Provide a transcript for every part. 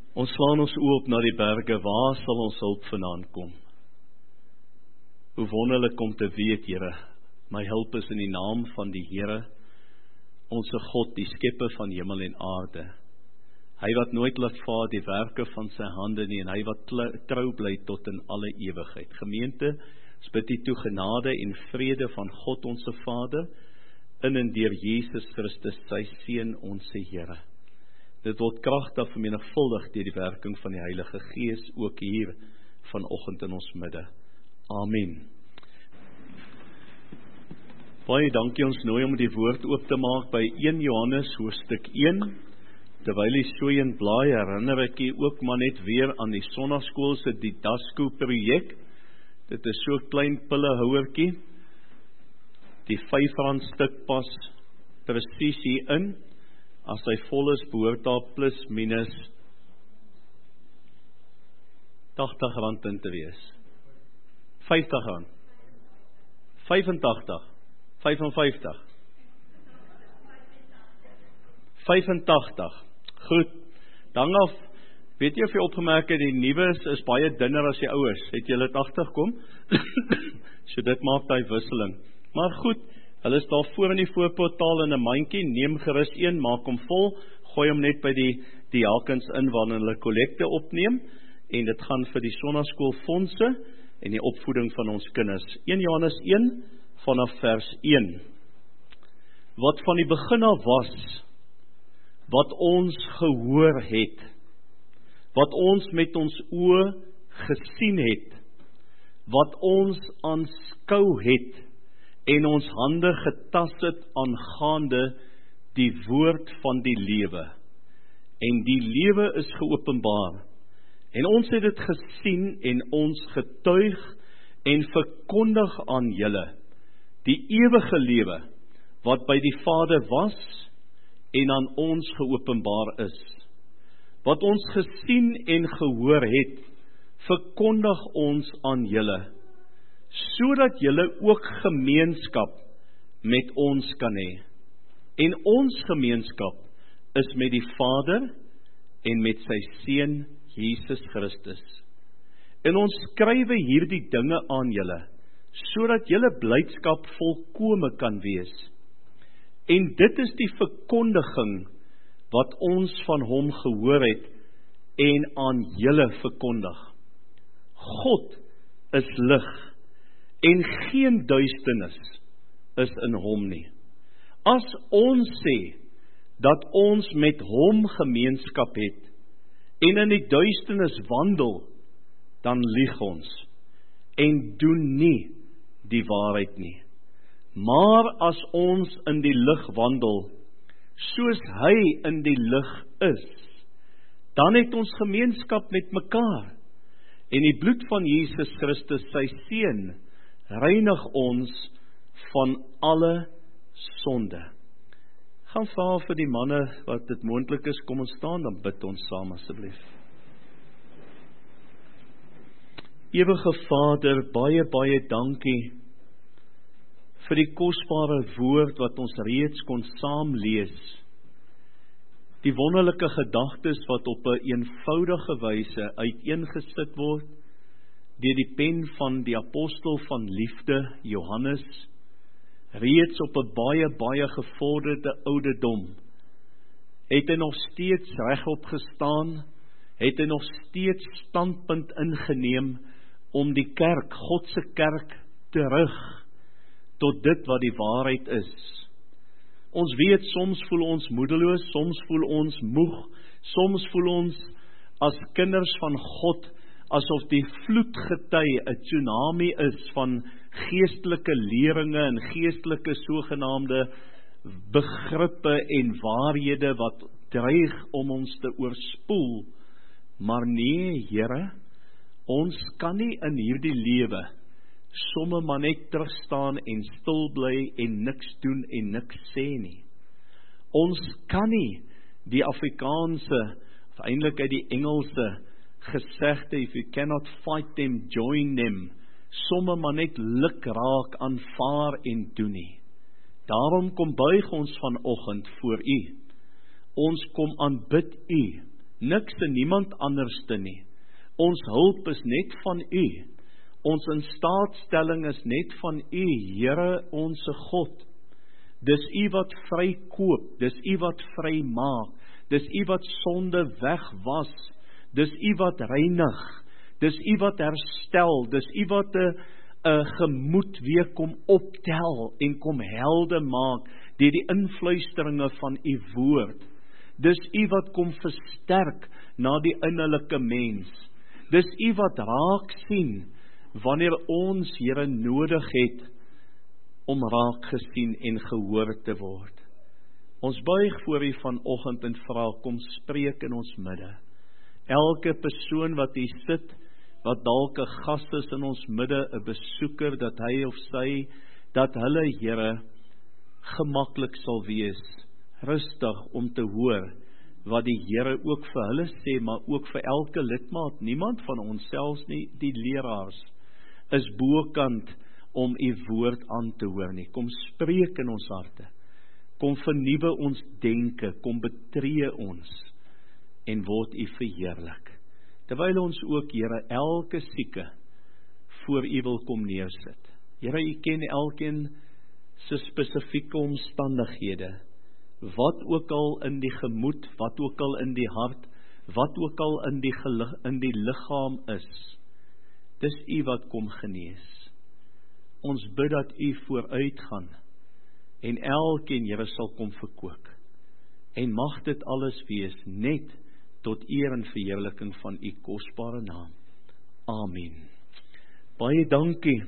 Ons slaan ons oë op na die berge, waar sal ons hulp vandaan kom? Hoe wonderlik om te weet, Here, my hulp is in die naam van die Here, onse God, die skepper van hemel en aarde. Hy wat nooit laat vaar die werke van sy hande nie, en hy wat trou bly tot in alle ewigheid. Gemeente, ons bid U toe genade en vrede van God onse Vader, in en deur Jesus Christus, sy Seun, onse Here. Dit word kragtig vermenigvuldig deur die werking van die Heilige Gees, ook hier vanoggend in ons midde. Amen. Baie dankie, ons nooi om die woord oop te maak by 1 Johannes hoofstuk 1. Terwyl jy so in blaai, herinner ek jy ook maar net weer aan die sonnaskool se Didasco projek. Dit is so klein pillehouertjie. Die R5 stuk pas presies hier in. As hy vol is, behoort daar plus minus R80 in te wees. R50. 85. 55. 85. Goed. Dan af, weet jy of jy opgemerk het, die nuus is baie dunner as die ouers. Het jy dit agterkom? So dit maak die wisseling. Maar goed, hulle is daar voor in die voorportaal in 'n mandjie, neem gerus een, maak hom vol, gooi hom net by die diakens in wanneer hulle kollekte opneem, en dit gaan vir die sonnaskoolfondse en die opvoeding van ons kinders. 1 Johannes 1 vanaf vers 1. Wat van die begin af was, wat ons gehoor het, wat ons met ons oë gesien het, wat ons aanskou het, en ons hande getas het aangaande die woord van die lewe. En die lewe is geopenbaar. En ons het dit gesien en ons getuig en verkondig aan julle die ewige lewe wat by die Vader was en aan ons geopenbaar is. Wat ons gesien en gehoor het, verkondig ons aan julle, sodat julle ook gemeenskap met ons kan hê. En ons gemeenskap is met die Vader en met sy Seun Jesus Christus. En ons skrywe hierdie dinge aan julle, sodat julle blydskap volkome kan wees. En dit is die verkondiging wat ons van hom gehoor het en aan julle verkondig. God is lig en geen duisternis is in hom nie. As ons sê dat ons met hom gemeenskap het en in die duisternis wandel, dan lieg ons en doen nie die waarheid nie. Maar as ons in die lig wandel, soos hy in die lig is, dan het ons gemeenskap met mekaar. En die bloed van Jesus Christus, sy Seun, reinig ons van alle sonde. Gaan vra vir die manne wat dit moontlik is, kom ons staan, dan bid ons saam asseblief. Ewige Vader, baie, baie dankie vir die kosbare woord wat ons reeds kon saam lees. Die wonderlike gedagtes wat op 'n eenvoudige wyse uiteengesit word deur die pen van die apostel van liefde, Johannes, reeds op 'n baie, baie gevorderde ouderdom, het hy nog steeds regop gestaan, het hy nog steeds standpunt ingeneem om die kerk, God se kerk, terug tot dit wat die waarheid is. Ons weet, soms voel ons moedeloos, soms voel ons moeg, soms voel ons as kinders van God, asof die vloedgety 'n tsunami is van geestelike leringe en geestelike sogenaamde begrippe en waarhede wat dreig om ons te oorspoel. Maar nee, Here, ons kan nie in hierdie lewe somme maar net terugstaan en stil bly en niks doen en niks sê nie. Ons kan nie die Afrikaanse, of eintlik uit die Engelse gesegde, if you cannot fight them, join them, somme maar net luk raak aanvaar en doen nie. Daarom kom buig ons vanoggend voor U. Ons kom aanbid U niks en niemand anderste nie. Ons hulp is net van U. Ons instaatstelling is net van U, Here onse God. Dis U wat vrykoop, dis U wat vry maak, dis U wat sonde wegwas, dis U wat reinig, dis U wat herstel, dis U wat 'n gemoed weer kom optel en kom helde maak deur die invluisteringe van U woord. Dis U wat kom versterk na die innerlike mens. Dis U wat raak sien wanneer ons, Here, nodig het om raak gesien en gehoor te word. Ons buig voor U vanoggend en vra, kom spreek in ons midde. Elke persoon wat hier sit, wat dalk 'n gas is in ons midde, 'n besoeker, dat hy of sy, dat hulle, Here, gemaklik sal wees, rustig om te hoor wat die Here ook vir hulle sê, maar ook vir elke lidmaat. Niemand van ons, selfs nie die leraars, is bokant om U woord aan te hoor nie. Kom spreek in ons harte. Kom vernuwe ons denke, kom betree ons en word U verheerlik. Terwyl ons ook, Here, elke sieke voor U wil kom neersit. Here, U ken elkeen se spesifieke omstandighede, wat ook al in die gemoed, wat ook al in die hart, wat ook al in die liggaam is. Dis U wat kom genees. Ons bid dat U vooruit gaan en elkeen, Here, sal kom verkoop. En mag dit alles wees net tot eer en verheerliking van U kosbare naam. Amen. Baie dankie.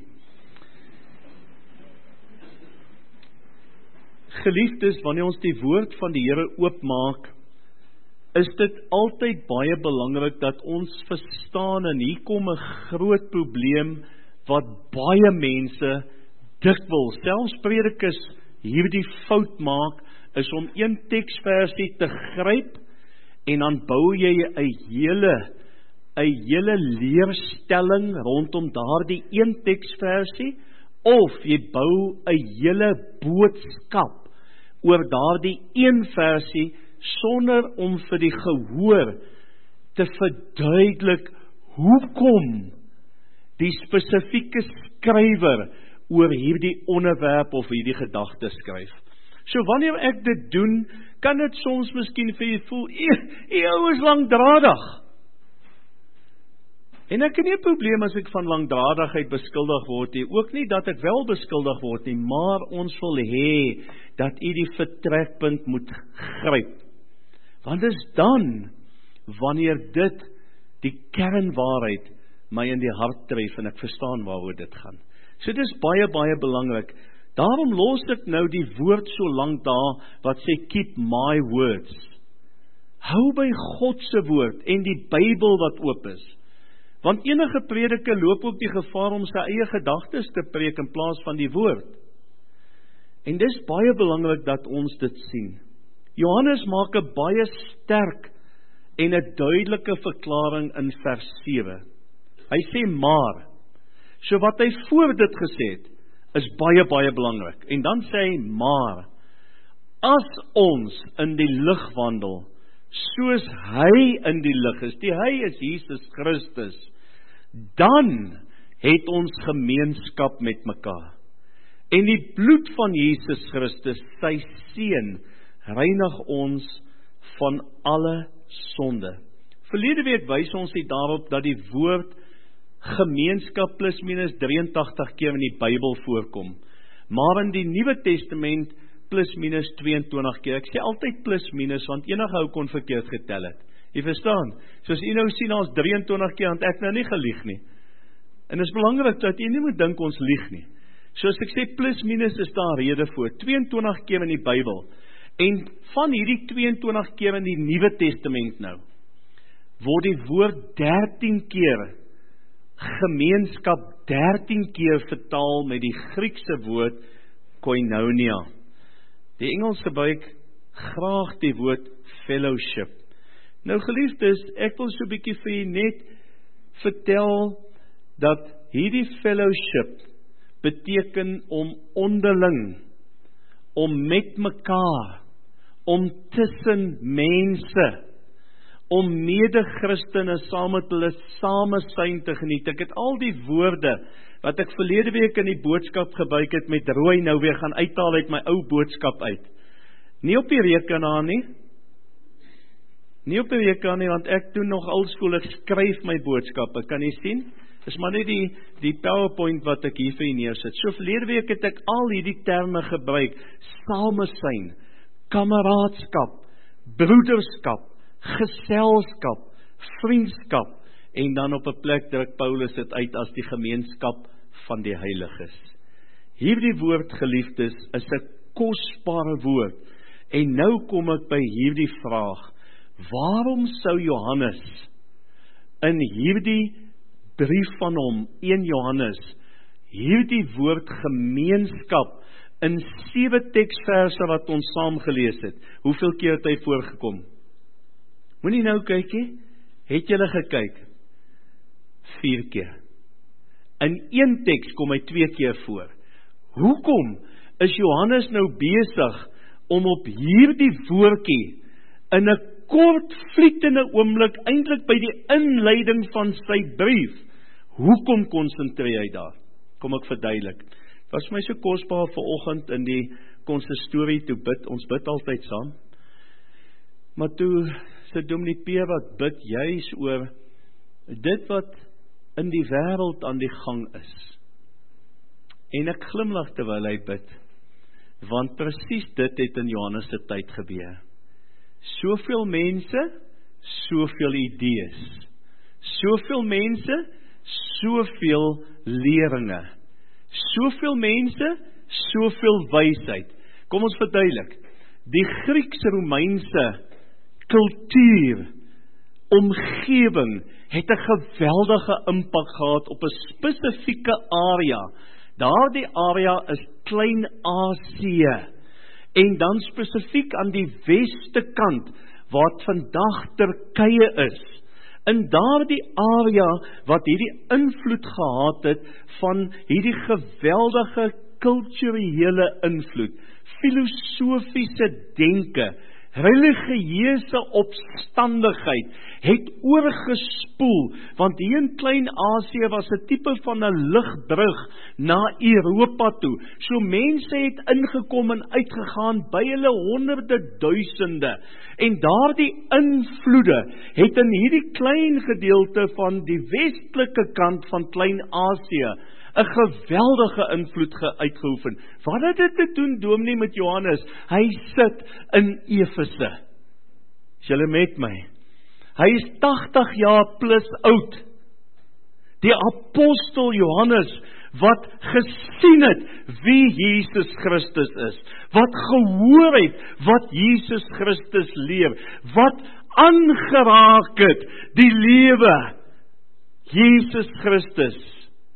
Geliefdes, wanneer ons die woord van die Here oopmaak, is dit altyd baie belangrik dat ons verstaan, en hier kom 'n groot probleem wat baie mense dikwels, selfs predikers, hierdie fout maak, is om een teksversie te gryp en dan bou jy 'n hele leerstelling rondom daardie een teksversie, of jy bou 'n hele boodskap oor daardie een versie, sonder om vir die gehoor te verduidelik hoekom die spesifieke skrywer oor hierdie onderwerp of hierdie gedagte skryf. So wanneer ek dit doen, kan dit soms miskien vir jy voel, ou is langdradig. En ek het nie 'n probleem as ek van langdradigheid beskuldig word nie, ook nie dat ek wel beskuldig word nie, maar ons wil hê dat U die vertrekpunt moet gryp. Want dis dan, wanneer dit die kernwaarheid my in die hart tref en ek verstaan waaroor dit gaan. So dit is baie, baie belangrik. Daarom los ek nou die woord so lank daar, wat sê, keep my words. Hou by God se woord en die Bybel wat oop is. Want enige prediker loop ook die gevaar om sy eie gedagtes te preek in plaas van die woord. En dis baie belangrik dat ons dit sien. Johannes maak 'n baie sterk en 'n duidelike verklaring in vers 7. Hy sê maar. So wat hy voor dit gesê het, is baie, baie belangrik. En dan sê hy maar, as ons in die lig wandel, soos hy in die lig is, die hy is Jesus Christus, dan het ons gemeenskap met mekaar. En die bloed van Jesus Christus, sy seun, reinig ons van alle sonde. Verlede week wys ons nie daarop dat die woord gemeenskap plus minus 83 keer in die Bybel voorkom, maar in die Nuwe Testament plus minus 22 keer. Ek sê altyd plus minus, want enige ou kon verkeerd getel het. Jy verstaan? Soos jy nou sien, ons 23 keer, want ek nou nie gelieg nie. En dit is belangrik dat jy nie moet dink ons lieg nie. Soos ek sê, plus minus is daar rede voor. 22 keer in die Bybel. En van hierdie 22 keer in die Nuwe Testament nou, word die woord 13 keer gemeenskap 13 keer vertaal met die Griekse woord koinonia. Die Engels gebruik graag die woord fellowship. Nou geliefdes, ek wil so 'n bietjie vir julle net vertel dat hierdie fellowship beteken om onderling, om met mekaar, om tussen mense, om mede-Christene saam met hulle samesyn te geniet. Ek het al die woorde wat ek verlede week in die boodskap gebruik het met rooi nou weer gaan uithaal uit my ou boodskap uit. Nie op die rekenaar nie. Nie op die rekenaar nie, want ek doen nog alskool, ek skryf my boodskappe, kan jy sien? Dis maar net die PowerPoint wat ek hier vir jy neersit. So verlede week het ek al hierdie terme gebruik, samesyn, kameraadskap, broederskap, geselskap, vriendskap, en dan op 'n plek druk Paulus dit uit as die gemeenskap van die heiliges. Hierdie woord, geliefdes, is 'n kosbare woord, en nou kom ek by hierdie vraag, waarom sou Johannes in hierdie brief van hom, 1 Johannes, hierdie woord gemeenskap in 7 teksverse wat ons saam gelees het, hoeveel keer het hy voorgekom? Moenie nou kyk nie, het julle gekyk? 4 keer. In 1 teks kom hy 2 keer voor. Hoekom is Johannes nou besig om op hierdie woordjie in 'n kort vlietende oomblik, eintlik by die inleiding van sy brief, hoekom konsentreer hy daar? Kom ek verduidelik. Het was vir my so kosbaar vanoggend in die konsistorie toe bid, ons bid altyd saam, maar toe sit Dominee P wat bid juis oor dit wat in die wêreld aan die gang is. En ek glimlag terwyl hy bid, want presies dit het in Johannes se tyd gebeur. Soveel mense, soveel idees. Soveel mense, soveel leringe. Soveel mense, soveel wysheid. Kom ons verduidelik. Die Grieks-Romeinse kultuur, omgewing, het 'n geweldige impak gehad op 'n spesifieke area. Daardie area is Klein-Asië. En dan spesifiek aan die weste kant, wat vandag Turkye is. In daardie area wat hierdie invloed gehad het van hierdie geweldige kulturele invloed, filosofiese denke, religieuse opstandigheid het oorgespoel, want hier in Klein-Asië was 'n tipe van 'n lugbrug na Europa toe. So mense het ingekom en uitgegaan by hulle honderde duisende, en daardie invloede het in hierdie klein gedeelte van die westelike kant van Klein-Asië 'n geweldige invloed uitgeoefen. Wat het dit te doen, dominee, met Johannes? Hy sit in Efese. Is julle met my? Hy is 80 jaar plus oud. Die apostel Johannes, wat gesien het wie Jesus Christus is, wat gehoor het wat Jesus Christus leef, wat aangeraak het die lewe Jesus Christus.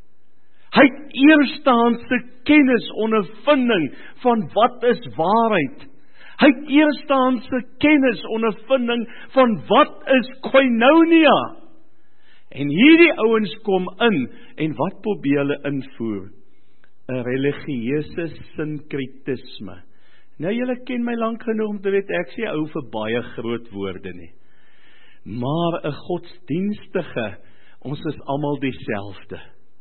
Hy het eerstehandse kennis, ondervinding van wat is waarheid. Hy het eerstehandse kennis, ondervinding van wat is koinonia. En hierdie ouens kom in, en wat probeer hulle invoer? 'n Religieuse sinkritisme. Nou, julle ken my lank genoeg om te weet, ek sê ou vir baie groot woorde nie. Maar 'n godsdienstige, ons is almal dieselfde.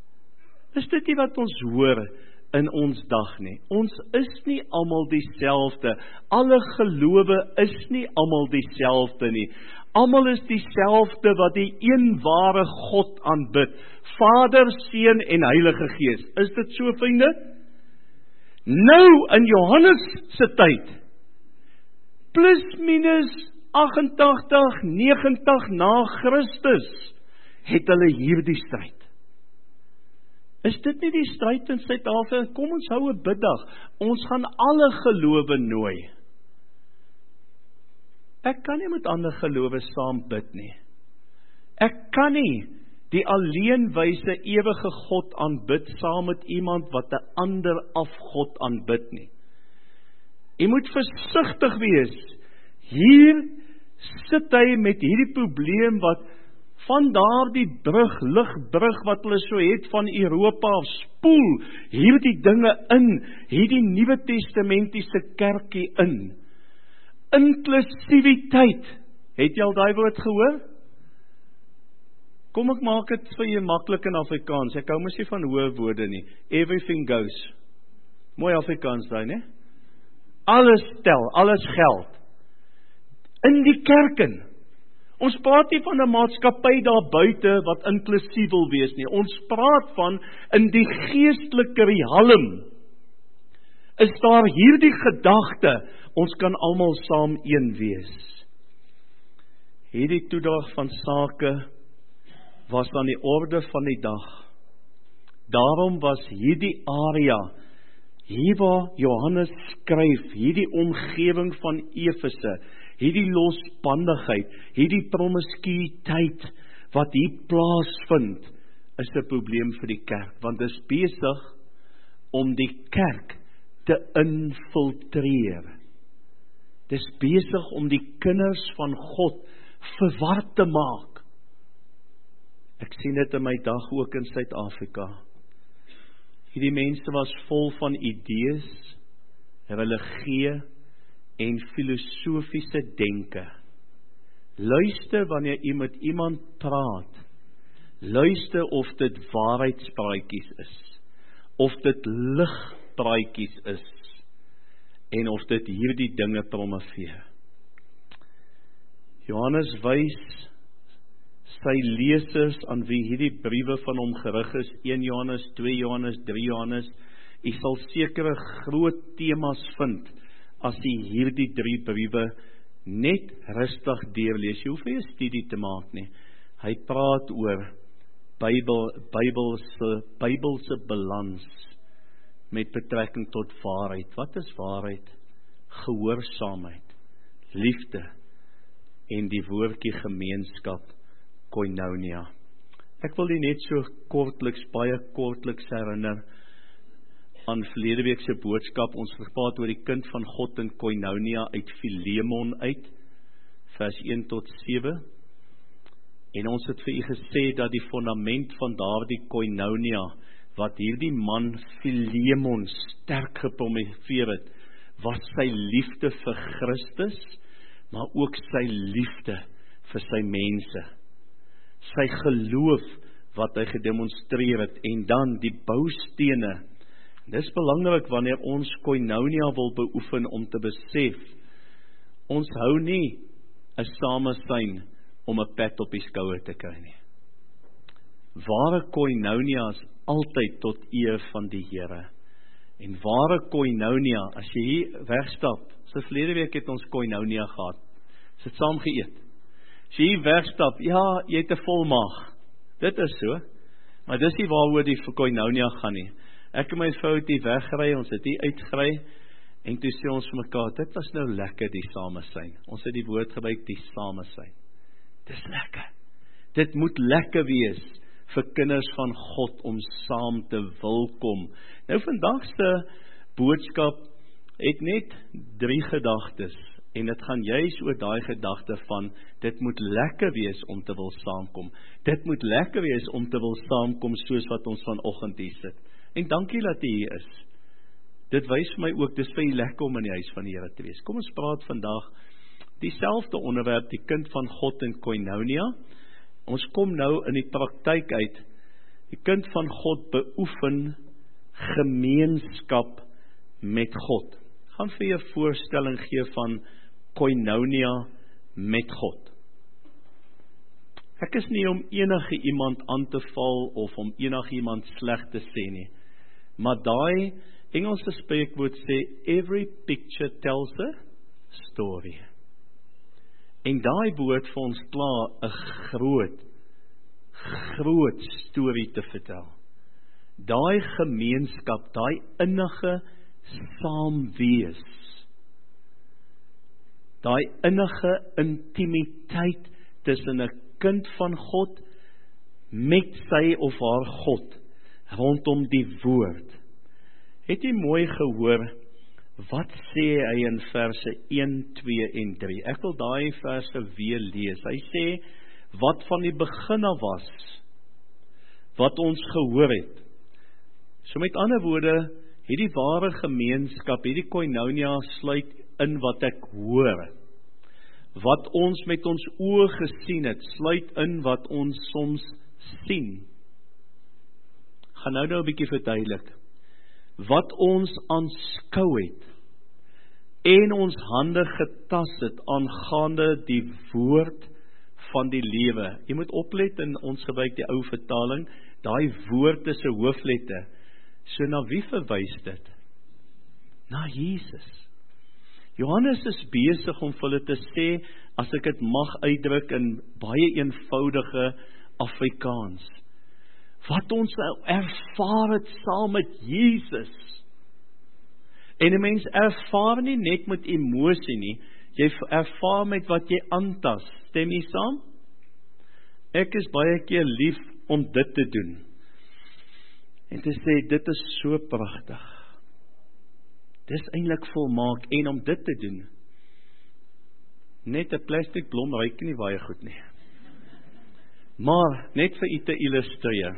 Is dit nie wat ons hoor in ons dag nie? Ons is nie almal dieselfde. Alle gelowe is nie almal dieselfde nie. Almal is dieselfde wat die een ware God aanbid. Vader, Seun en Heilige Gees. Is dit so, vriende? Nou in Johannes se tyd, plus minus 88, 90 na Christus, het hulle hierdie stryd. Is dit nie die stryd in Suid-Afrika? Kom ons hou 'n biddag. Ons gaan alle gelowe nooi. Ek kan nie met ander gelowe saam bid nie. Ek kan nie die alleenwyse ewige God aanbid saam met iemand wat 'n ander afgod aanbid nie. Jy moet versigtig wees. Hier sit hy met hierdie probleem wat van daardie ligbrug wat hulle so het van Europa, spoel hierdie dinge in, hierdie Nuwe Testamentiese kerkie in. Inklusiwiteit. Het jy al daai woord gehoor? Kom ek maak dit vir jou maklik in Afrikaans. Ek hou mos nie van hoë woorde nie. Everything goes. Mooi Afrikaans daai, né? Alles tel, alles geld. In die kerk in. Ons praat nie van 'n maatskappy daar buite wat inklusief wil wees nie. Ons praat van in die geestelike riehalm. Is daar hierdie gedagte, ons kan almal saam een wees. Hierdie toedag van sake was aan die orde van die dag. Daarom was hierdie area, hier waar Johannes skryf, hierdie omgewing van Efese, hierdie losbandigheid, hierdie promiskuïteit wat hier plaasvind, is 'n probleem vir die kerk, want dit is besig om die kerk te infiltreer. Dit is besig om die kinders van God verward te maak. Ek sien dit in my dag ook in Suid-Afrika. Hierdie mense was vol van idees, religie en filosofiese denke. Luister wanneer jy met iemand praat. Luister of dit waarheidspraatjies is, of dit ligpraatjies is, en of dit hierdie dinge promoveer. Johannes wys sy lesers aan wie hierdie briewe van hom gerig is, 1 Johannes, 2 Johannes, 3 Johannes, jy sal sekere groot temas vind, as jy hierdie 3 briewe net rustig deurlees. Jy hoef nie 'n studie te maak nie. Hy praat oor Bybelse balans, met betrekking tot waarheid. Wat is waarheid? Gehoorsaamheid, liefde, en die woordjie gemeenskap, koinonia. Ek wil die net so baie kortliks herinner aan verlede week se boodskap. Ons gepraat oor die kind van God in koinonia uit Filemon uit, vers 1 tot 7. En ons het vir u gesê dat die fundament van daardie koinonia, wat hierdie man Filemon sterk gepromoveer het, was sy liefde vir Christus, maar ook sy liefde vir sy mense. Sy geloof wat hy gedemonstreer het, en dan die boustene. Dis belangrik wanneer ons koinonia wil beoefen om te besef, ons hou nie 'n samesyn om 'n pat op die skouer te kry nie. Ware koinonia is altyd tot eer van die Here. En ware koinonia, as jy hier wegstap, so verlede week het ons koinonia gehad, ons het saam geëet. As jy hier wegstap, ja, jy het 'n vol maag. Dit is so, maar dis nie waaroor die koinonia gaan nie. Ek en my vrou het hier weggery, ons het hier uitgery, en toe sê ons vir mekaar, dit was nou lekker die samesyn. Ons het die woord gebruik, die samesyn. Dis lekker. Dit moet lekker wees vir kinders van God om saam te wil kom. Nou vandag se boodskap het net 3 gedagtes, en dit gaan juis oor daai gedagte van, dit moet lekker wees om te wil saamkom. Dit moet lekker wees om te wil saamkom soos wat ons vanoggend hier sit. En dankie dat jy hier is. Dit wys vir my ook, dis vir jy lekker om in die huis van die Here te wees. Kom ons praat vandag dieselfde onderwerp, die kind van God in koinonia. Ons kom nou in die praktyk uit. Die kind van God beoefen gemeenskap met God. Ek gaan vir jou 'n voorstelling gee van koinonia met God. Ek is nie om enige iemand aan te val of om enige iemand sleg te sê nie. Maar daai Engelse spreekwoord sê, every picture tells a story. En daai woord vir ons klaar 'n groot storie te vertel. Daai gemeenskap, daai innige saamwees, daai innige intimiteit tussen 'n kind van God met sy of haar God rondom die woord. Het jy mooi gehoor wat sê hy in verse 1, 2 en 3? Ek wil daai verse weer lees. Hy sê wat van die begin af was, wat ons gehoor het. So met ander woorde, hierdie ware gemeenskap, hierdie koinonia sluit in wat ek hoor. Wat ons met ons oë gesien het, sluit in wat ons soms sien. Gaan nou 'n bietjie verduidelik. Wat ons aanskou het, en ons hande getas het, aangaande die woord van die lewe. Jy moet oplet, in ons gebruik die ou vertaling, daai woord is 'n hoofletter. So na wie verwys dit? Na Jesus. Johannes is besig om vir hulle te sê, as ek dit mag uitdruk in baie eenvoudige Afrikaans, wat ons ervaar het saam met Jesus. En 'n mens ervaar nie net met emosie nie, jy ervaar met wat jy aantas. Stem jy saam? Ek is baie keer lief om dit te doen. En te sê, dit is so pragtig. Dis eintlik volmaak, en om dit te doen, net 'n plastiek blom ruik nie baie goed nie. Maar, net vir u te illustreer,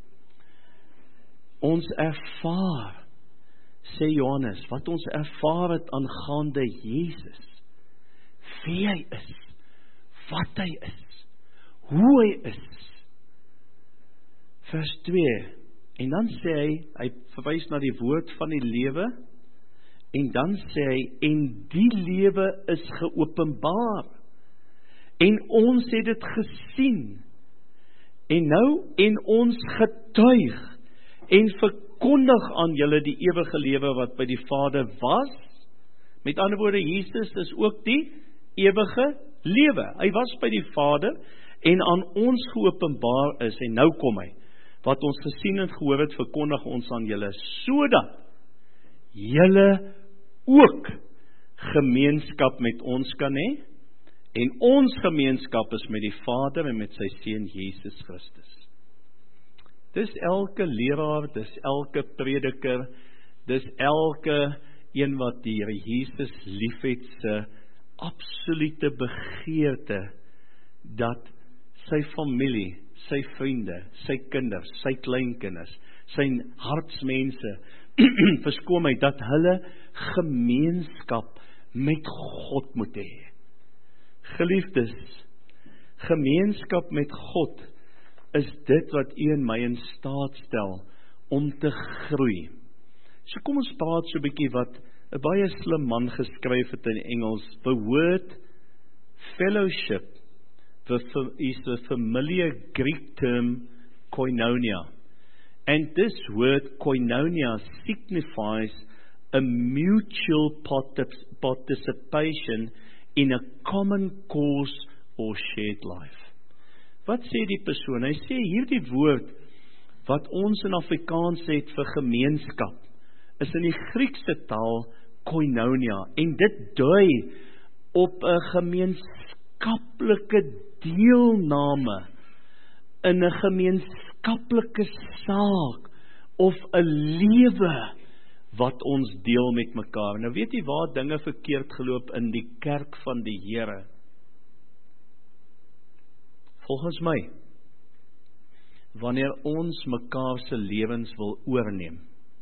ons ervaar, sê Johannes, wat ons ervaar het aangaande Jesus, wie hy is, wat hy is, hoe hy is. Vers 2, en dan sê hy verwys na die woord van die lewe, en dan sê hy, en die lewe is geopenbaar, en ons het dit gesien, en ons getuig, en verkondig aan julle die ewige lewe wat by die Vader was. Met ander woorde, Jesus is ook die ewige lewe. Hy was by die Vader, en aan ons geopenbaar is, en nou kom hy, wat ons gesien en gehoor het, verkondig ons aan julle, sodat julle ook gemeenskap met ons kan hê, en ons gemeenskap is met die Vader en met sy Seun Jesus Christus. Dis elke leraar, dis elke prediker, dis elke een wat die Here Jesus liefhet se absolute begeerte, dat sy familie, sy vriende, sy kinders, sy kleinkinders, sy hartsmense, verskoon my, dat hulle gemeenskap met God moet hê. Geliefdes, gemeenskap met God is dit wat u en my in staat stel om te groei. So kom ons praat so 'n bietjie wat 'n baie slim man geskryf het in Engels. The word fellowship is a familiar Greek term, koinonia. And this word koinonia signifies a mutual participation in a common cause or shared life. Wat sê die persoon? Hy sê hierdie woord wat ons in Afrikaans het vir gemeenskap, is in die Griekse taal koinonia, en dit dui op 'n gemeenskaplike deelname in 'n gemeenskaplike saak of 'n lewe wat ons deel met mekaar. Nou weet jy waar dinge verkeerd geloop in die kerk van die Here? Volgens my, wanneer ons mekaar se lewens wil oorneem.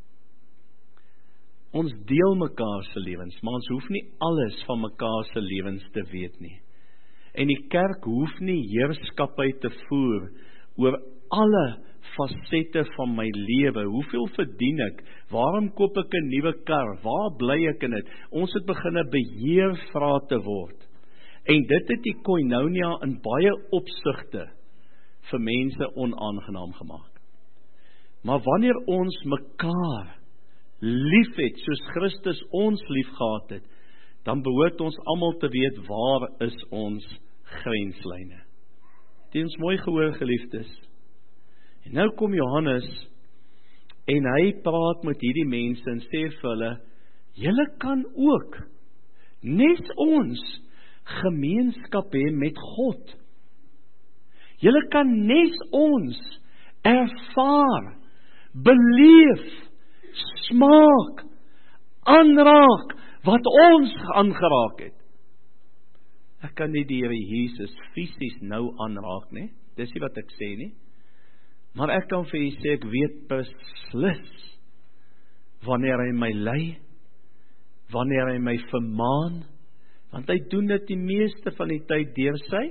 Ons deel mekaar se lewens, maar ons hoef nie alles van mekaar se lewens te weet nie. En die kerk hoef nie heerskappy te voer oor alle fasette van my lewe. Hoeveel verdien ek? Waarom koop ek 'n nuwe kar? Waar bly ek in dit? Ons het begin 'n beheervraag te word. En dit het die koinonia in baie opsigte vir mense onaangenaam gemaak. Maar wanneer ons mekaar lief het, soos Christus ons lief gehad het, dan behoort ons almal te weet waar is ons grenslyne. Het ons mooi gehoor, geliefdes? En nou kom Johannes, en hy praat met hierdie mense en sê vir hulle, julle kan ook, net ons, gemeenskap hê met God. Julle kan net ons ervaar, beleef, smaak, aanraak, wat ons aangeraak het. Ek kan nie die Here Jesus fisies nou aanraak nie, dis nie wat ek sê nie, maar ek kan vir u sê, ek weet beslis, wanneer hy my lei, wanneer hy my vermaan, Want hy doen dit die meeste van die tyd deur sy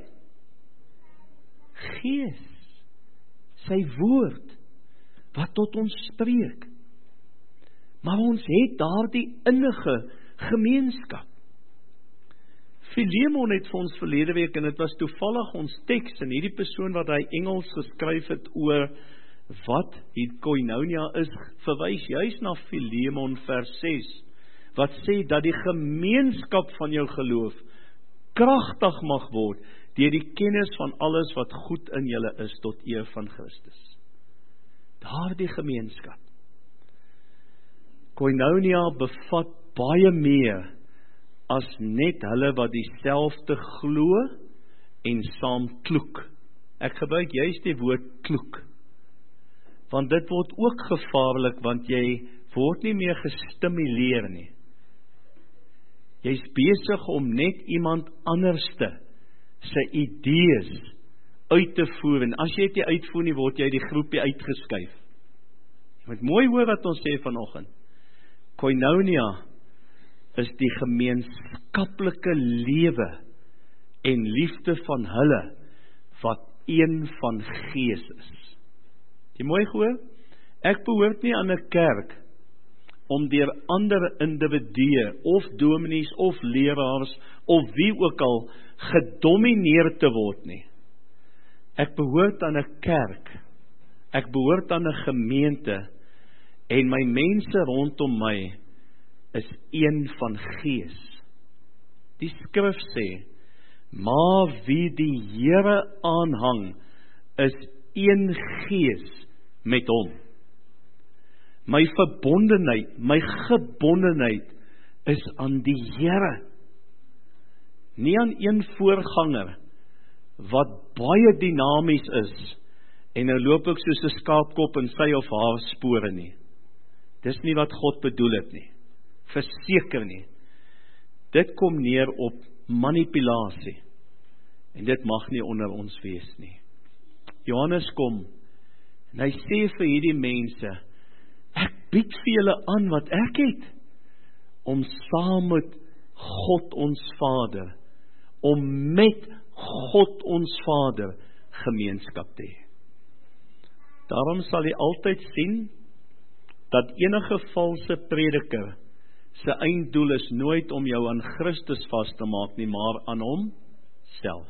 Gees, sy woord, wat tot ons spreek. Maar ons het daardie innige gemeenskap. Filemon het vir ons verlede week, en dit was toevallig ons teks, en hierdie persoon wat hy Engels geskryf het oor wat die koinonia is, verwys juis na Filemon vers 6, wat sê dat die gemeenskap van jou geloof kragtig mag word deur die kennis van alles wat goed in julle is tot eer van Christus. Daardie gemeenskap. Koinonia bevat baie meer as net hulle wat dieselfde glo en saam kloek. Ek gebruik juist die woord kloek, want dit word ook gevaarlik, want jy word nie meer gestimuleer nie. Jy's besig om net iemand anderste sy idees uit te voer, en as jy dit nie uitvoer nie, word jy die groepie uitgeskuif. Jy moet mooi hoor wat ons sê vanoggend. Koinonia is die gemeenskaplike lewe en liefde van hulle wat een van Gees is. Jy mooi gehoor? Ek behoort nie aan 'n kerk om deur ander individue of dominees of leraars of wie ook al gedomineer te word nie. Ek behoort aan 'n kerk. Ek behoort aan 'n gemeente, en my mense rondom my is een van Gees. Die skrif sê, maar wie die Here aanhang, is een Gees met hom. My verbondenheid, my gebondenheid is aan die Here. Nie aan een voorganger wat baie dinamies is en nou loop ek soos 'n skaapkop in sy of haar spore nie. Dis nie wat God bedoel het nie. Verseker nie. Dit kom neer op manipulasie. En dit mag nie onder ons wees nie. Johannes kom en hy sê vir hierdie mense, ek bied vir julle aan wat ek het, om saam met God ons Vader, om met God ons Vader gemeenskap te hê. Daarom sal jy altyd sien dat enige valse prediker sy einddoel is nooit om jou aan Christus vas te maak nie, maar aan hom self.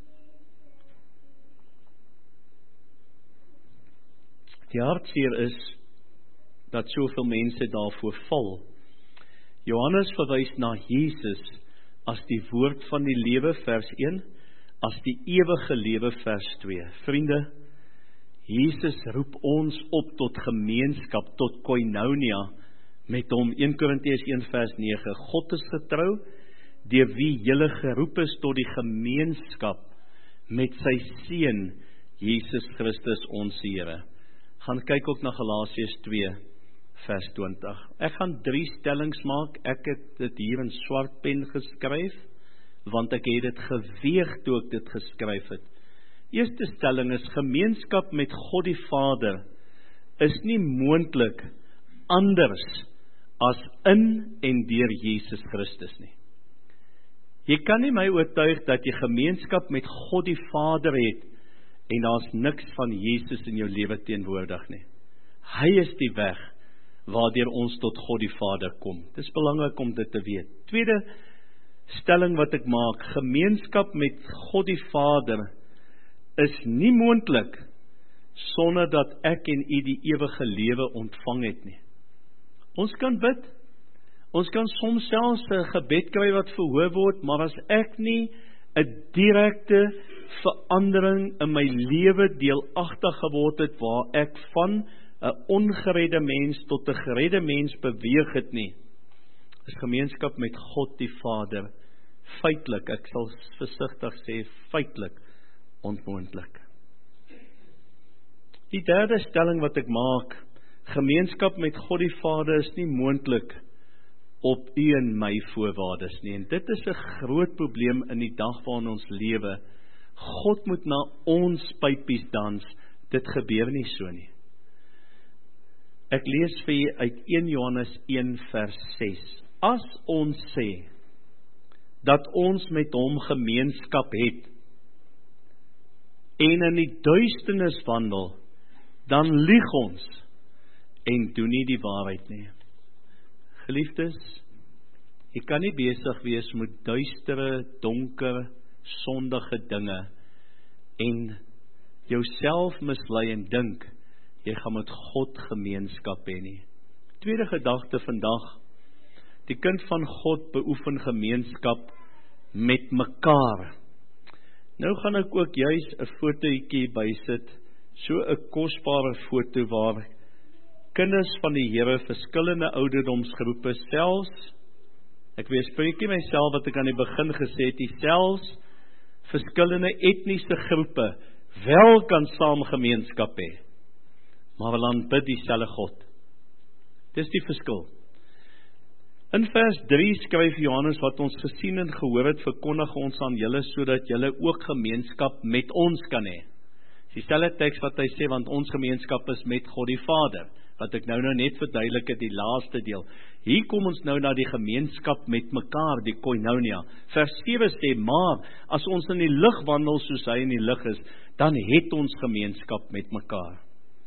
Die hartseer is dat soveel mense daarvoor val. Johannes verwys na Jesus as die woord van die lewe vers 1, as die ewige lewe vers 2. Vriende, Jesus roep ons op tot gemeenskap, tot koinonia met hom. 1 Korintiërs 1 vers 9. God is getrou, deur wie julle geroep is tot die gemeenskap met sy Seun, Jesus Christus ons Here. Gaan kyk ook na Galasiërs 2 vers 20. Ek gaan 3 stellings maak. Ek het dit hier in swart pen geskryf, want ek het dit geweeg toe ek dit geskryf het. Eerste stelling is, gemeenskap met God die Vader is nie moontlik anders as in en deur Jesus Christus nie. Jy kan nie my oortuig dat jy gemeenskap met God die Vader het en daar's niks van Jesus in jou lewe teenwoordig nie. Hy is die weg waardeur ons tot God die Vader kom. Dit is belangrik om dit te weet. Tweede stelling wat ek maak, gemeenskap met God die Vader is nie moontlik sonder dat ek en u die ewige lewe ontvang het nie. Ons kan bid, ons kan soms selfs 'n gebed kry wat verhoor word, maar as ek nie 'n direkte verandering in my lewe deelagtig geword het, waar ek van 'n ongeredde mens tot 'n geredde mens beweeg het nie, is gemeenskap met God die Vader feitelik, ek sal versigtig sê feitelik, onmoontlik. Die derde stelling wat ek maak, gemeenskap met God die Vader is nie moontlik op u en my voorwaardes nie. En dit is 'n groot probleem in die dag waarin ons lewe. God moet na ons pypies dans. Dit gebeur nie so nie. Ek lees vir julle uit 1 Johannes 1 vers 6. As ons sê dat ons met hom gemeenskap het, en in die duisternis wandel, dan lieg ons, en doen nie die waarheid nie. Geliefdes, jy kan nie besig wees met duistere, donker, sondige dinge, en jouself mislei en dink, jy gaan met God gemeenskap hê nie. Tweede gedagte vandag, die kind van God beoefen gemeenskap met mekaar. Nou gaan ek ook juis 'n fotootjie bysit, so 'n kosbare foto waar kinders van die Here, verskillende ouderdomsgroepe, selfs, ek weerspreek nie myself wat ek aan die begin gesê het, selfs verskillende etniese groepe wel kan saam gemeenskap hê, maar wil aanbid dieselfde God. Dis die verskil. In vers 3 skryf Johannes, wat ons gesien en gehoor het, verkondig ons aan julle, sodat julle ook gemeenskap met ons kan hê. Dieselfde teks wat hy sê, want ons gemeenskap is met God die Vader, wat ek nou net verduidelik het, die laaste deel. Hier kom ons nou na die gemeenskap met mekaar, die koinonia. Vers 7 sê, maar as ons in die lig wandel soos hy in die lig is, dan het ons gemeenskap met mekaar.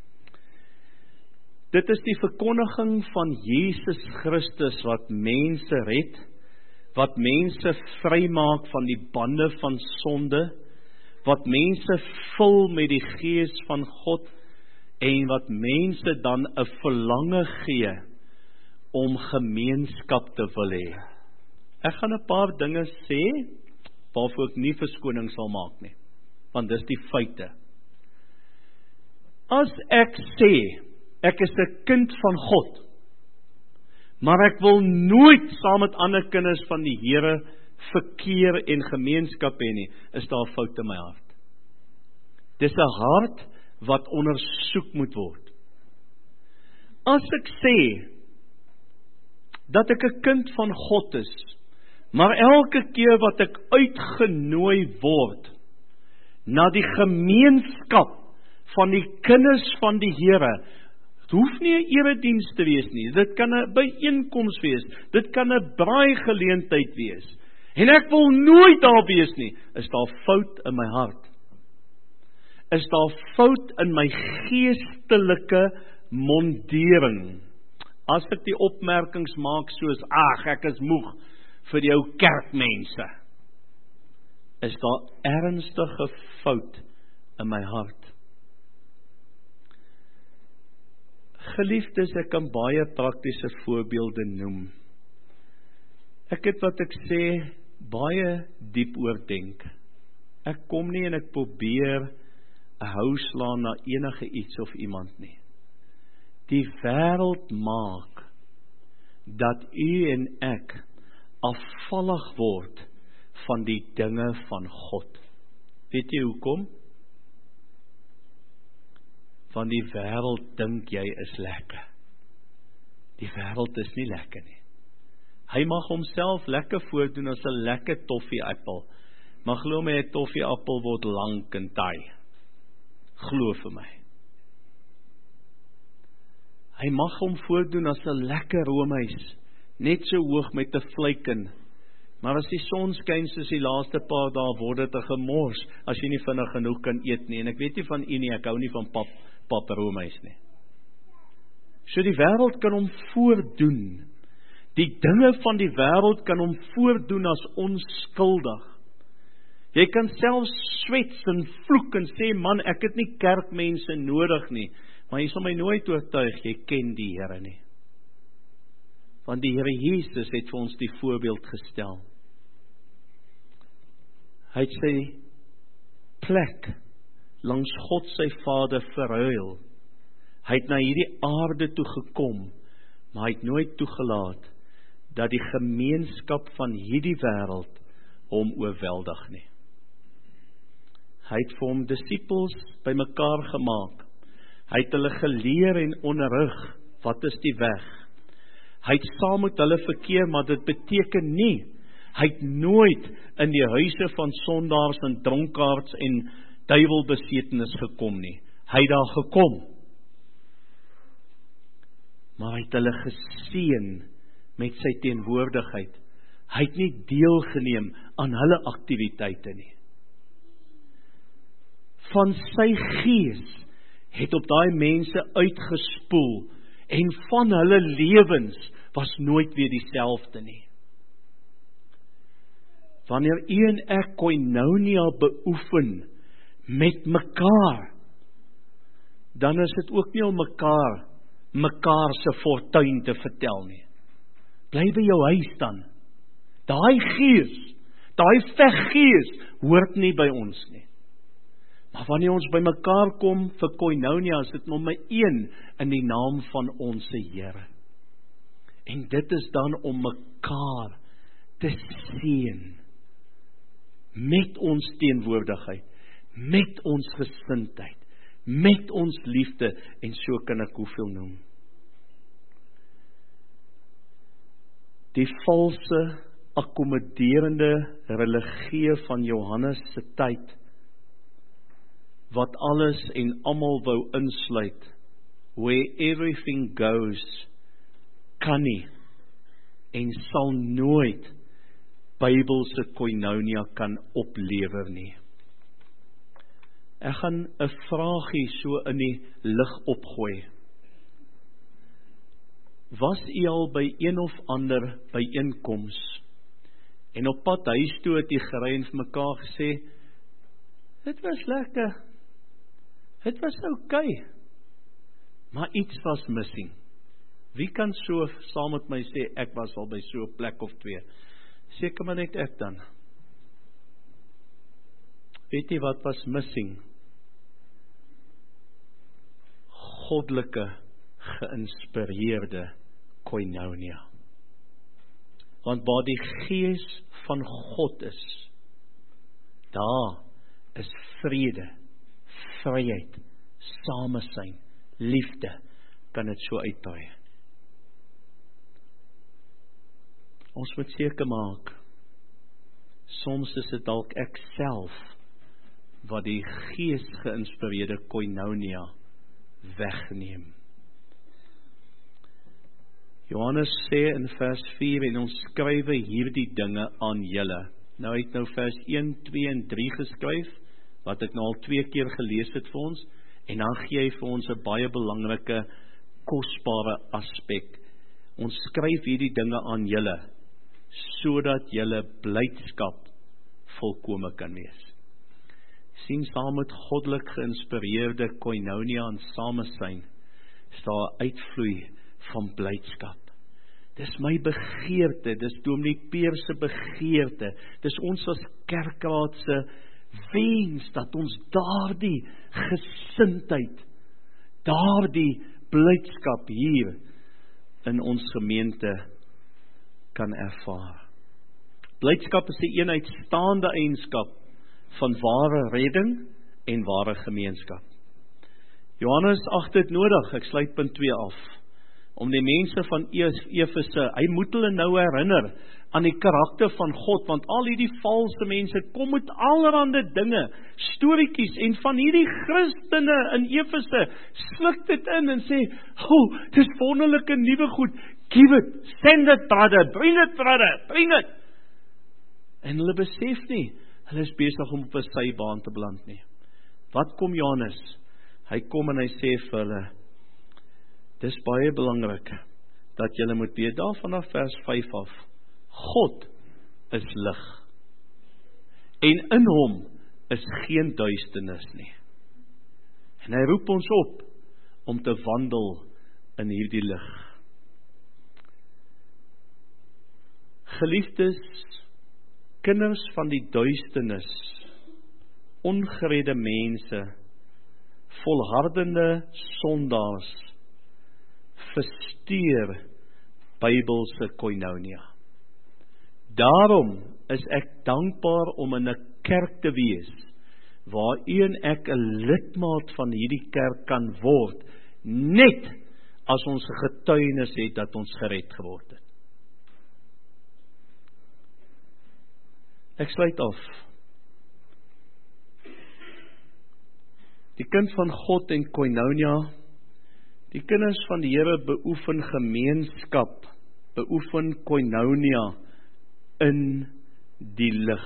Dit is die verkondiging van Jesus Christus wat mense red, wat mense vrymaak van die bande van sonde, wat mense vul met die Gees van God, en wat mense dan 'n verlange gee om gemeenskap te wil hê. Ek gaan 'n paar dinge sê waarvoor ek nie verskoning sal maak nie, want dis die feite. As ek sê ek is 'n kind van God, maar ek wil nooit saam met ander kinders van die Here verkeer en gemeenskap hê nie, is daar 'n fout in my hart. Dis 'n hart wat ondersoek moet word. As ek sê dat ek 'n kind van God is, maar elke keer wat ek uitgenooi word na die gemeenskap van die kinders van die Here, het hoef nie 'n erediens te wees nie, dit kan 'n byeenkoms wees, dit kan 'n braaigeleentheid wees, en ek wil nooit daar wees nie, is daar fout in my hart. Is daar fout in my geestelike mondering. As ek die opmerkings maak soos, ek is moeg vir die ou kerkmense, is daar ernstige fout in my hart. Geliefdes, ek kan baie praktiese voorbeelde noem. Ek het wat ek sê, baie diep oordink. Ek kom nie en ek probeer 'n hou slaan na enige iets of iemand nie. Die wêreld maak dat u en ek afvallig word van die dinge van God. Weet jy hoekom? Van die wêreld dink jy is lekker. Die wêreld is nie lekker nie. Hy mag homself lekker voordoen as 'n lekker toffee-appel, maar glo my, 'n toffee-appel word lank en taai. Glo vir my. Hy mag hom voordoen as 'n lekker roomys, net so hoog met 'n vleikin, maar as die son skyn soos die laaste paar dae, word dit 'n gemors, as jy nie vinnig genoeg kan eet nie, en ek weet nie van u nie, ek hou nie van pap roomys nie. So die wêreld kan hom voordoen, die dinge van die wêreld kan hom voordoen as onskuldig. Jy kan selfs swets en vloek en sê, man, ek het nie kerkmense nodig nie, maar jy sal my nooit oortuig, jy ken die Here nie. Want die Here Jesus het vir ons die voorbeeld gestel. Hy het sy plek langs God sy Vader verruil. Hy het na hierdie aarde toe gekom, maar hy het nooit toegelaat dat die gemeenskap van hierdie wêreld hom oorweldig nie. Hy het vir hom disippels bymekaar gemaak. Hy het hulle geleer en onderrig, wat is die weg? Hy het saam met hulle verkeer, maar dit beteken nie, hy het nooit in die huise van sondaars en dronkaards en duiwelbesetenis gekom nie. Hy het daar gekom, maar hy het hulle geseën met sy teenwoordigheid. Hy het nie deelgeneem aan hulle aktiwiteite nie. Van sy gees het op daai mense uitgespoel en van hulle lewens was nooit weer dieselfde nie. Wanneer u en ek koinonia beoefen met mekaar, dan is dit ook nie om mekaar se fortuin te vertel nie. Bly by jou huis dan. Daai gees, daai veggees hoort nie by ons nie. Maar wanneer ons by mekaar kom vir koinonia, is dit nommer 1 in die naam van ons Here. En dit is dan om mekaar te seën met ons teenwoordigheid, met ons gesindheid, met ons liefde, en so kan ek hoeveel noem. Die valse, akkommoderende religie van Johannes se tyd, wat alles en almal wou insluit, where everything goes, kan nie, en sal nooit Bybelse koinonia kan oplewer nie. Ek gaan 'n vraagie so in die lig opgooi. Was u al by een of ander byeenkoms, en op pad huis toe het die gery en vir mekaar gesê, dit was lekker, dit was okay, maar iets was missing. Wie kan so saam met my sê, ek was al by so 'n plek of 2? Seker maar net ek dan. Weet jy wat was missing? Goddelike, geïnspireerde koinonia. Want waar die gees van God is, daar is vrede, vryheid, samesyn, liefde, kan dit so uitbrei. Ons moet seker maak, soms is dit dalk ek self, wat die gees geïnspireerde koinonia wegneem. Johannes sê in vers 4, en ons skrywe hierdie dinge aan julle. Nou het nou vers 1, 2 en 3 geskryf, wat ek nou al 2 keer gelees het vir ons, en dan gee hy vir ons 'n baie belangrike, kosbare aspek. Ons skryf hierdie dinge aan julle, sodat julle blydskap volkome kan wees. Sien, saam met goddelik geïnspireerde koinonia en samesyn, is daar uitvloei van blydskap. Dis my begeerte, dis Dominee Peer se begeerte, dis ons as kerkraad se wens, dat ons daardie gesindheid, daardie blydskap hier in ons gemeente kan ervaar. Blydskap is 'n eenuitstaande eienskap van ware redding en ware gemeenskap. Johannes ag dit nodig, ek sluit punt 2 af, om die mense van Efese, hy moet hulle nou herinner aan die karakter van God, want al hierdie valse mense kom met allerhande dinge, storieetjies, en van hierdie Christene in Efese sluk dit in en sê, dis wonderlike nuwe goed, give it, send it brother, bring it. En hulle besef nie, hulle is besig om op 'n sybaan te beland nie. Wat kom Johannes? Hy kom en hy sê vir hulle, dis baie belangrik, dat julle moet weet, daar vanaf vers 5 af, God is lig, en in hom is geen duisternis nie. En hy roep ons op, om te wandel in hierdie lig. Geliefdes, kinders van die duisternis, ongeredde mense, volhardende sondaars, versteur Bybelse koinonia. Daarom is ek dankbaar om in 'n kerk te wees, waar u en ek 'n lidmaat van hierdie kerk kan word, net as ons 'n getuienis het dat ons gered geword het. Ek sluit af. Die kind van God en koinonia, die kinders van die Here beoefen gemeenskap, beoefen koinonia in die lig.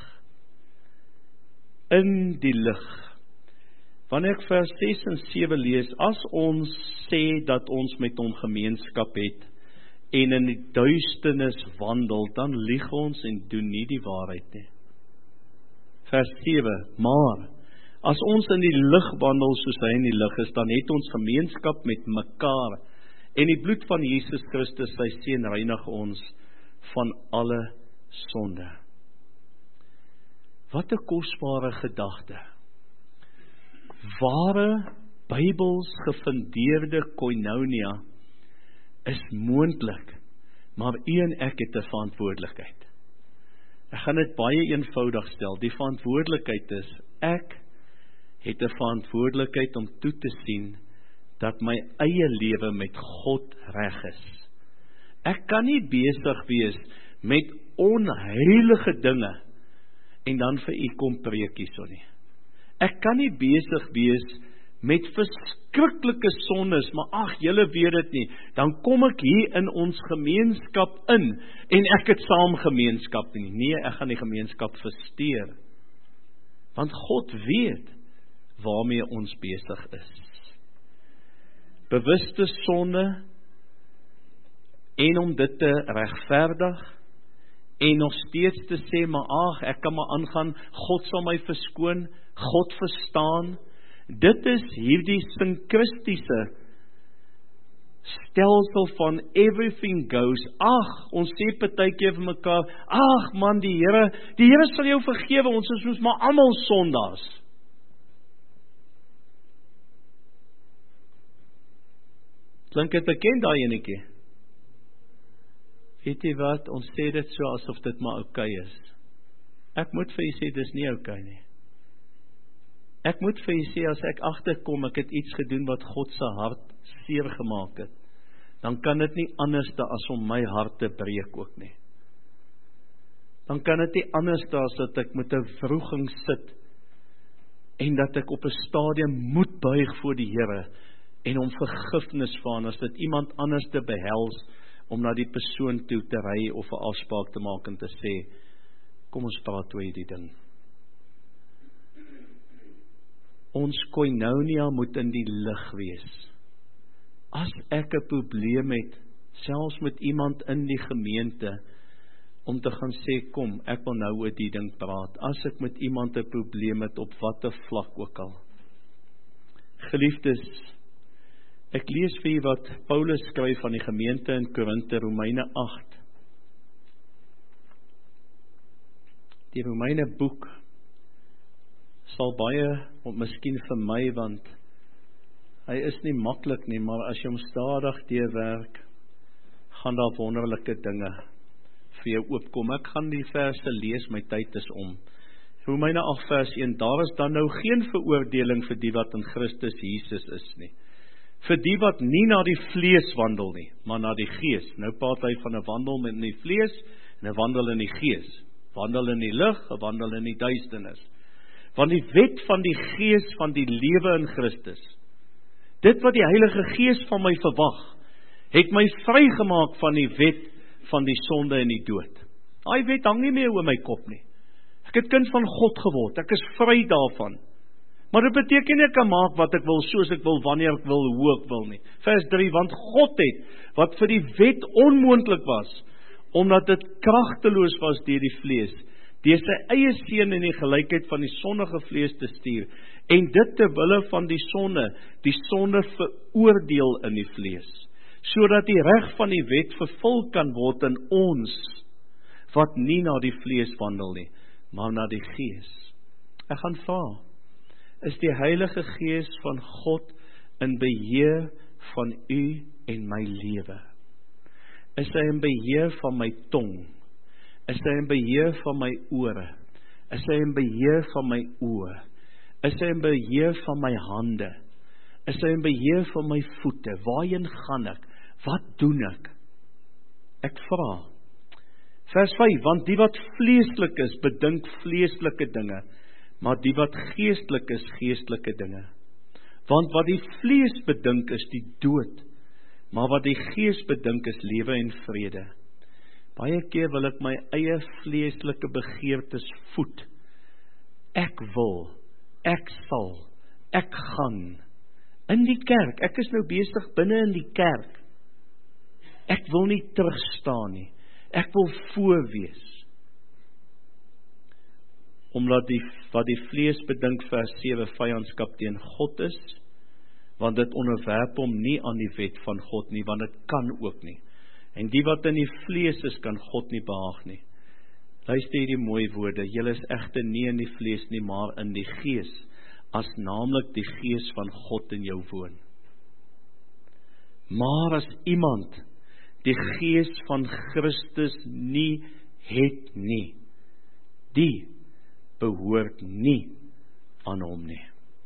In die lig. Wanneer ek vers 6 en 7 lees, as ons sê dat ons met hom gemeenskap het, en in die duisternis wandel, dan lieg ons en doen nie die waarheid nie. Vers 7, maar, as ons in die lig wandel soos hy in die lig is, dan het ons gemeenskap met mekaar, en die bloed van Jesus Christus, sy seun, reinig ons van alle sonde. Wat 'n kosbare gedagte. Ware, Bybels gefundeerde koinonia is moontlik, maar u en ek het 'n verantwoordelikheid. Ek gaan dit baie eenvoudig stel. Die verantwoordelikheid is, ek het 'n verantwoordelikheid om toe te sien dat my eie lewe met God reg is. Ek kan nie besig wees met onheilige dinge en dan vir u kom preek hierso nie. Ek kan nie besig wees met verskriklike sondes, maar ag, julle weet dit nie, dan kom ek hier in ons gemeenskap in, en ek het saam gemeenskap nie. Nee, ek gaan die gemeenskap versteur. Want God weet waarmee ons besig is. Bewuste sonde, en om dit te regverdig, en nog steeds te sê, maar ag, ek kan maar aangaan, God sal my verskoon, God verstaan. Dit is hierdie sinkristiese stelsel van everything goes. Ag, ons sê partykeer vir mekaar, ag man, die Here sal jou vergewe, ons is mos maar almal sondaars. Klink dit bekend daai enetjie? Weet jy wat, ons sê dit so asof dit maar oukei is. Ek moet vir jy sê, dis nie oukei nie. Ek moet vir jy sê, as ek agterkom, ek het iets gedoen wat God se hart seer gemaak het, dan kan dit nie anders as om my hart te breek ook nie. Dan kan dit nie anders as dat ek met 'n wroging sit, en dat ek op 'n stadium moet buig voor die Here, en om vergifnis van, as dit iemand anders te behels, om na die persoon toe te ry, of 'n afspraak te maak en te sê, kom ons praat oor hierdie ding. Ons koinonia moet in die lig wees. As ek 'n probleem het, selfs met iemand in die gemeente, om te gaan sê, kom, ek wil nou oor die ding praat. As ek met iemand 'n probleem het, op watter vlak ook al. Geliefdes, ek lees vir u wat Paulus skryf van die gemeente in Korinthe, Romeine 8. Die Romeine boek sal baie, miskien vir my, want hy is nie maklik nie, maar as jy hom stadig deurwerk, gaan daar wonderlike dinge vir jou oopkom. Ek gaan die verse lees, my tyd is om. Romeine 8 vers 1, daar is dan nou geen veroordeling vir die wat in Christus Jesus is nie. Vir die wat nie na die vlees wandel nie, maar na die gees. Nou praat hy van 'n wandel met die vlees, en 'n wandel in die gees. Wandel in die lig, 'n wandel in die duisternis. Want die wet van die gees van die lewe in Christus, dit wat die Heilige Gees van my verwag, het my vrygemaak van die wet van die sonde en die dood. Daai wet hang nie meer oor my kop nie. Ek het kind van God geword, ek is vry daarvan. Maar dit beteken nie ek kan maak wat ek wil, soos ek wil, wanneer ek wil, hoe ek wil nie. Vers 3, want God het, wat vir die wet onmoontlik was, omdat dit kragteloos was deur die vlees, deur sy eie seun in die gelykheid van die sondige vlees te stuur, en dit ter wille van die sonde veroordeel in die vlees, sodat die reg van die wet vervul kan word in ons, wat nie na die vlees wandel nie, maar na die gees. Ek gaan vra, is die Heilige Gees van God in beheer van u en my lewe? Is hy in beheer van my tong? Is hy in beheer van my ore? Is hy in beheer van my oë? Is hy in beheer van my hande? Is hy in beheer van my voete? Waarheen gaan ek? Wat doen ek? Ek vra. Vers 5, want die wat vleeslik is, bedink vleeslike dinge, maar die wat geestelik is, geestelike dinge. Want wat die vlees bedink is die dood, maar wat die gees bedink is lewe en vrede. Baie keer wil ek my eie vleeslike begeertes voed. Ek wil, ek sal, ek gaan. In die kerk, ek is nou besig binne in die kerk. Ek wil nie terugstaan nie. Ek wil voor wees. Omdat wat die vlees bedink vers 7 vyandskap teen God is, want dit onderwerp hom nie aan die wet van God nie, want dit kan ook nie. En die wat in die vlees is, kan God nie behaag nie. Luister hierdie mooi woorde, julle is egter nie in die vlees nie, maar in die gees, as naamlik die gees van God in jou woon. Maar as iemand die gees van Christus nie het nie, die behoort nie aan hom nie.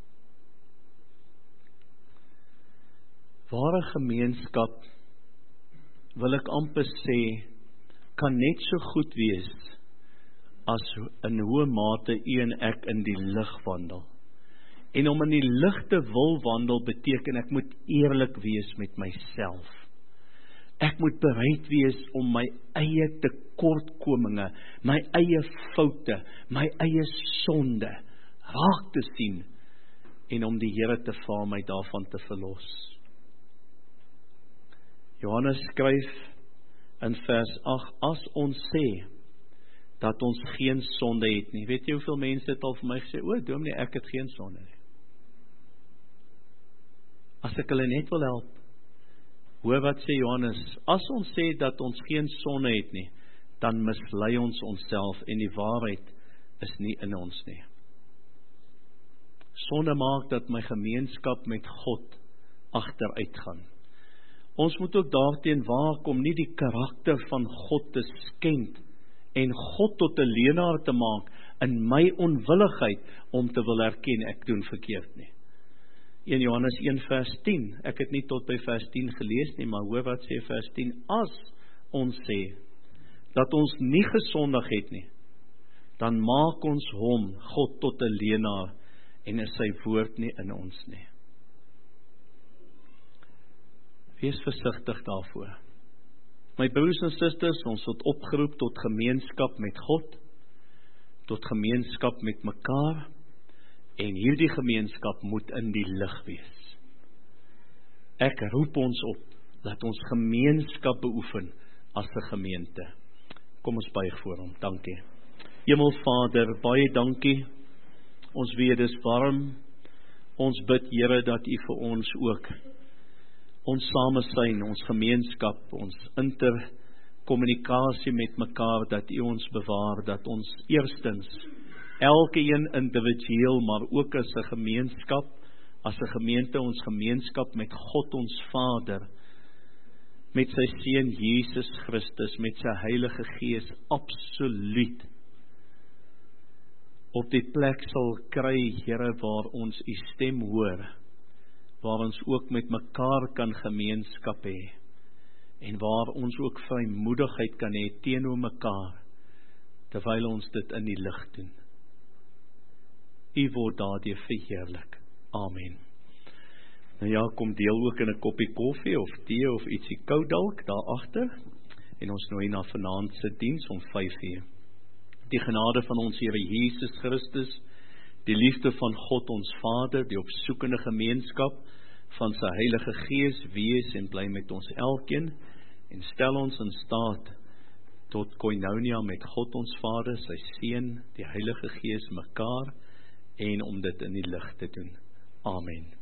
Ware gemeenskap, wil ek amper sê, kan net so goed wees, as in hoë mate u en ek in die lig wandel. En om in die lig te wil wandel, beteken ek moet eerlik wees met myself. Ek moet bereid wees om my eie tekortkominge, my eie foute, my eie sonde raak te sien en om die Here te vra my daarvan te verlos. Johannes skryf in vers 8, as ons sê dat ons geen sonde het nie. Weet jy hoeveel mense het al vir my gesê, o, dominee, ek het geen sonde nie. As ek hulle net wil help. Hoor wat sê Johannes, as ons sê dat ons geen sonde het nie, dan mislei ons onsself en die waarheid is nie in ons nie. Sonde maak dat my gemeenskap met God agteruit gaan. Ons moet ook daarteen waak om nie die karakter van God te skend en God tot 'n leenaar te maak in my onwilligheid om te wil erken ek doen verkeerd nie. 1 Johannes 1 vers 10, ek het nie tot by vers 10 gelees nie, maar hoor wat sê vers 10, as ons sê dat ons nie gesondig het nie, dan maak ons hom, God, tot 'n leenaar en is sy woord nie in ons nie. Wees versigtig daarvoor. My broers en susters, ons word opgeroep tot gemeenskap met God, tot gemeenskap met mekaar, en hierdie gemeenskap moet in die lig wees. Ek roep ons op, dat ons gemeenskap beoefen as 'n gemeente. Kom ons buig voor hom, dankie. Hemelvader, baie dankie, ons weet dis warm, ons bid Here dat U vir ons ook, ons samesyn, ons gemeenskap, ons interkommunikasie met mekaar, dat U ons bewaar, dat ons eerstens, elke een individueel, maar ook as 'n gemeenskap, as 'n gemeente, ons gemeenskap met God ons Vader, met sy Seun Jesus Christus, met sy Heilige Gees, absoluut op die plek sal kry, Here, waar ons U stem hoor, waar ons ook met mekaar kan gemeenskap hê, en waar ons ook vrymoedigheid kan hê teenoor mekaar, terwyl ons dit in die lig doen. U word daardeur verheerlik. Amen. Nou ja, kom deel ook in 'n koppie koffie of tee of ietsie koud dalk daar agter, en ons nooi na vanaand se diens om 5:00. Die genade van ons Here Jesus Christus, die liefde van God ons Vader, die opsoekende gemeenskap van sy Heilige Gees wees en bly met ons elkeen, en stel ons in staat tot koinonia met God ons Vader, sy Seun, die Heilige Gees mekaar, en om dit in die lig te doen. Amen.